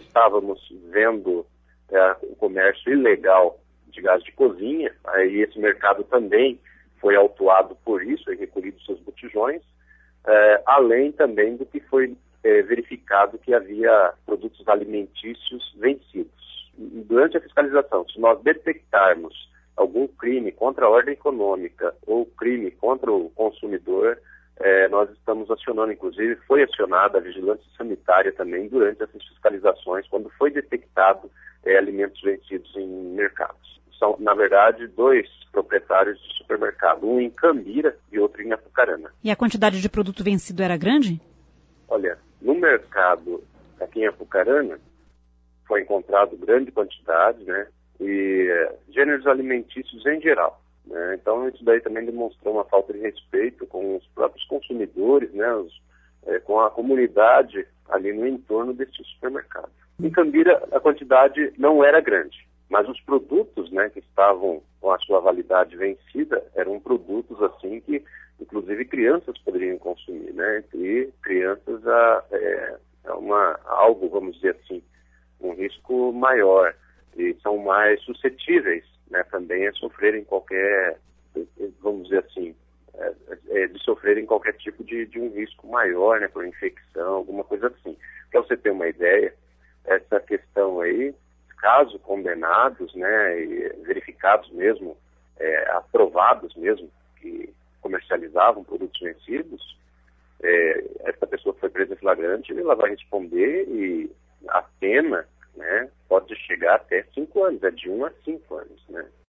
estávamos vendo o comércio ilegal de gás de cozinha, aí esse mercado também foi autuado por isso e recolhido seus botijões, além também do que foi verificado que havia produtos alimentícios vencidos. Durante a fiscalização, se nós detectarmos algum crime contra a ordem econômica ou crime contra o consumidor, nós estamos acionando, inclusive foi acionada a vigilância sanitária também durante essas fiscalizações, quando foi detectado alimentos vencidos em mercados. São, na verdade, 2 proprietários de supermercado, um em Cambira e outro em Apucarana. E a quantidade de produto vencido era grande? Olha, no mercado aqui em Apucarana foi encontrado grande quantidade, né, e gêneros alimentícios em geral. Né? Então isso daí também demonstrou uma falta de respeito com os próprios consumidores, né, com a comunidade ali no entorno deste supermercado. Em Cambira a quantidade não era grande, mas os produtos, né, que estavam com a sua validade vencida eram produtos assim que inclusive crianças poderiam consumir, né? E crianças algo, vamos dizer assim, um risco maior e são mais suscetíveis, né, também a sofrerem qualquer, vamos dizer assim, de sofrerem qualquer tipo de um risco maior, né, por infecção, alguma coisa assim. Para você ter uma ideia, essa questão aí, caso condenados, né, e verificados mesmo, aprovados mesmo, que comercializavam produtos vencidos, essa pessoa foi presa em flagrante, ela vai responder e a pena, né, pode chegar até 5 anos, de 1 a 5 anos, né.